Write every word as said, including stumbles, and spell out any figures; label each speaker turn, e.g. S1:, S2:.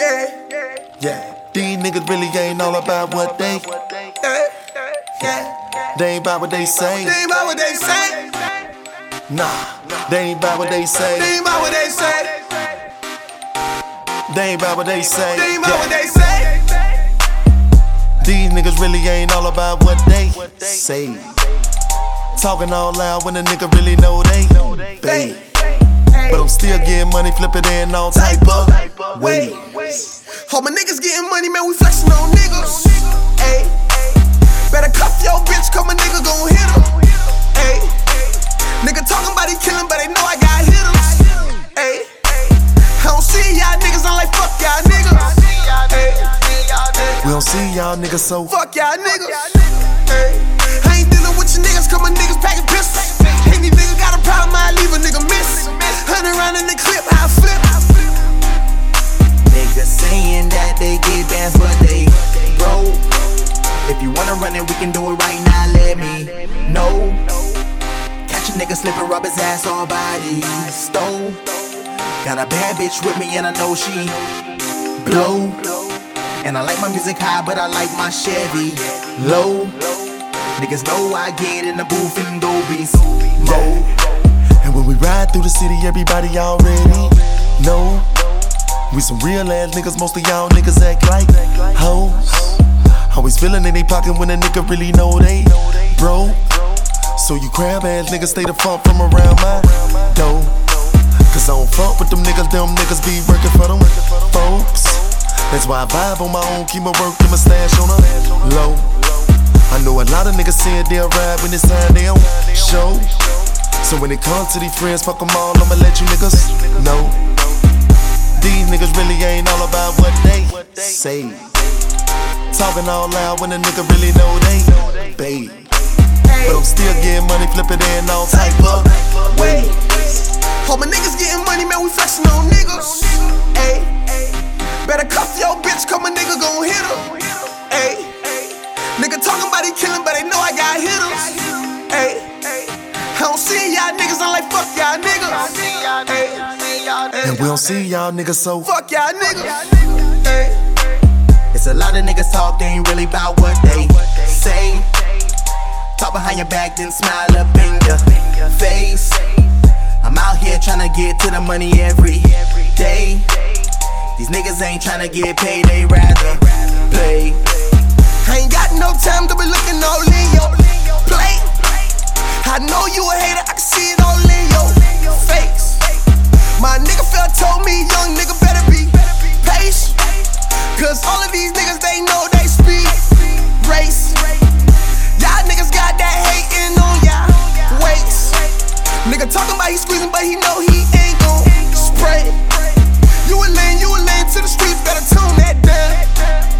S1: Yeah, yeah. These niggas really ain't all about what they. Yeah, yeah. They ain't about what they say.
S2: They ain't about what they say.
S1: Nah, they ain't about what they say.
S2: They ain't about what they say.
S1: They ain't about what they say.
S2: They ain't about what they say.
S1: These niggas really ain't all about what they say. Talking all loud when a nigga really know they babe. But I'm still getting money, flip it in all type of ways.
S2: All my niggas getting money, man, we flexing on niggas. Ayy, better cuff your bitch, cause my nigga gon' hit him. Ayy, nigga talking about he killing, but they know I got hitters. Ayy, I don't see y'all niggas, I'm like fuck y'all niggas. Ayy,
S1: we don't see y'all niggas, so
S2: fuck y'all niggas. Ayy, I ain't dealing with your niggas, cause my niggas packing pistols. Any nigga got a problem, I leave a nigga miss. Hundred round in the clip, I flip.
S3: Niggas saying that they get bands, but they broke. If you wanna run it, we can do it right now, let me know. Catch a nigga slipping, rub his ass all body stole. Got a bad bitch with me and I know she blow. And I like my music high, but I like my Chevy low. Niggas know I get in the booth and go beast mode.
S1: And when we ride through the city, everybody already know. We some real ass niggas, most of y'all niggas act like hoes. Always feeling in they pocket when a nigga really know they bro. So you crab ass niggas stay the fuck from around my door. Cause I don't fuck with them niggas, them niggas be working for them folks. That's why I vibe on my own, keep my work and my stash on the low. I know a lot of niggas saying they'll ride when it's time they don't show. So when it comes to these friends, fuck them all, I'ma let you niggas know. These niggas really ain't all about what they say. Talking all loud when a nigga really know they babe. But I'm still getting money, flip it in all type of ways.
S2: All my niggas getting money, man, we flexing on niggas. Ayy, better cuff your bitch, cause my nigga gon' hit him. Ayy, nigga talking about he killing, but they know I got hitters. Ayy, I don't see y'all niggas, I'm like fuck y'all niggas. Ayy,
S1: and we don't see y'all niggas, so
S2: fuck y'all niggas. Ayy,
S3: it's a lot of niggas talk, they ain't really about what they say. Talk behind your back, then smile up in your face. I'm out here tryna get to the money every day. These niggas ain't tryna get paid, they rather play.
S2: I ain't got no time to be looking all in your plate. I know you a hater, I can see it all in your face. My nigga fella told me, young nigga better be patient. Cause all of these niggas, they know they speed race. Y'all niggas got that hating on y'all waist. Nigga talking about he squeezing, but he know he ain't gon' spray. You a lane, you a lane to the streets, better tune that down.